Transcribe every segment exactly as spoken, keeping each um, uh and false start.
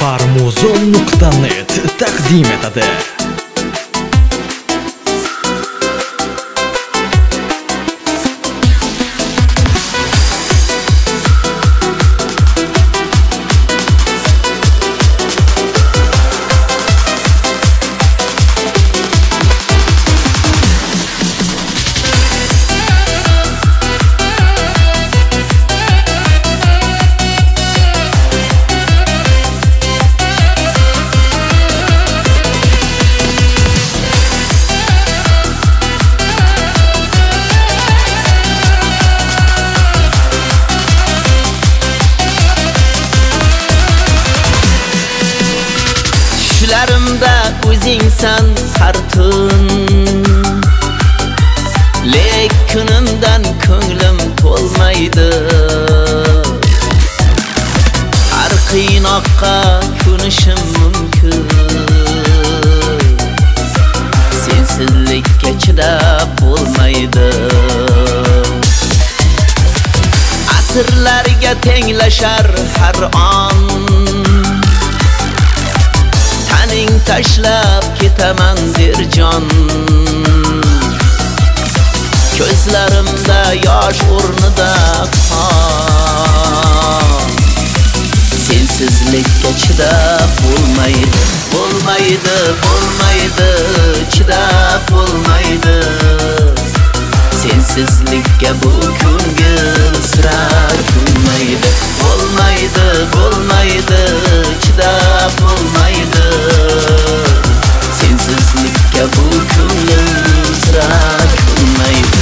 Armuzon nuqta net taqdim etadi. Düşlerimde o'zingsan har tun, lek kunimdan ko'nglim to'lmaydi. Har qiynoqqa ko'nishim mumkin, sensizlikka chidab bo'lmaydi. Asrlarga tenglashar har on, taning tashlab ketaman der jon. Ko'zlarimda yosh o'rnida qon, sensizlikka chidab bo'lmaydi, bo'lmaydi, bo'lmaydi, chidab bo'lmaydi. Sensizlikka bu ko'ngil sira ko'nmaydi, bo'lmaydi, bo'lmaydi, chidab bo'lmaydi. Sensizlikka bu ko'ngil sira ko'nmaydi.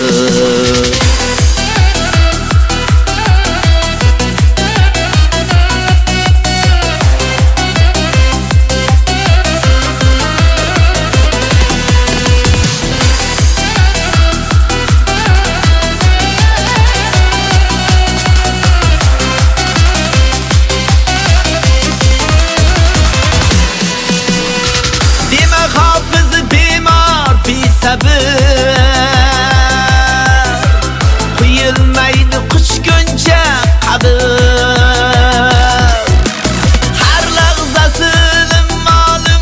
Quyilmaydi quchguncha qabr, har lahzasi ma'lum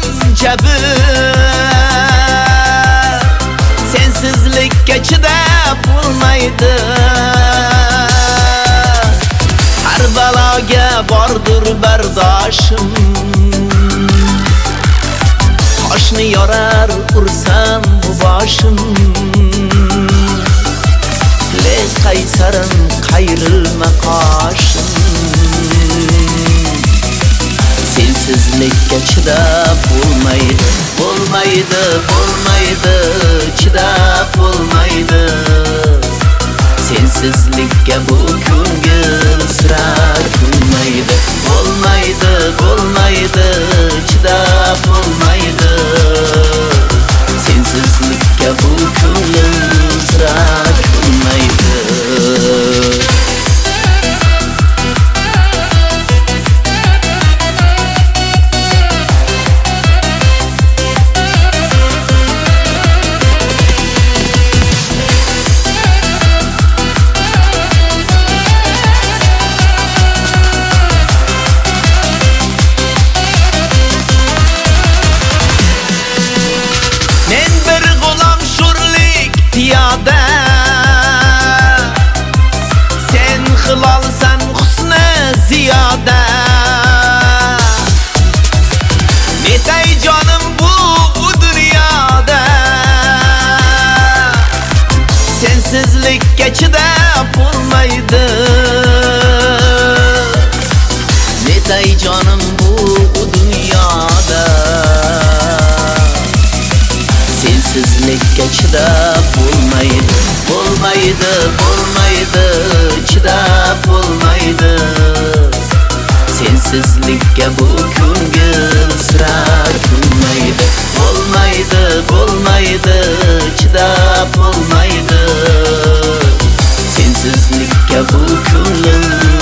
jabr. Sensizlikka chidab bo'lmaydi, har baloga bordir bardoshim. Toshni yorar ursam bu boshim, lek qaysarim qayrilma qoshim. Sensizlikka chidab bo'lmaydi, bo'lmaydi, bo'lmaydi, chidab bo'lmaydi. Sensizlikka bu ko'ngil sira ko'nmaydi, bo'lmaydi, bo'lmaydi, chidab bo'lmaydi. Sensizlikka bu ko'ngil sira ko'nmaydi. Sen hilalsan husni ziyoda, netay jonim bu dunyoda. Sensizlikka chidab bo'lmaydi, netay jonim bu dunyoda. Sensizlikka chidab bo'lmaydi, bo'lmaydi, bo'lmaydi, chidab bo'lmaydi. Sensizlikka bu ko'ngil sira ko'nmaydi, bo'lmaydi, bo'lmaydi, chidab bo'lmaydi. Sensizlikka bu ko'ngil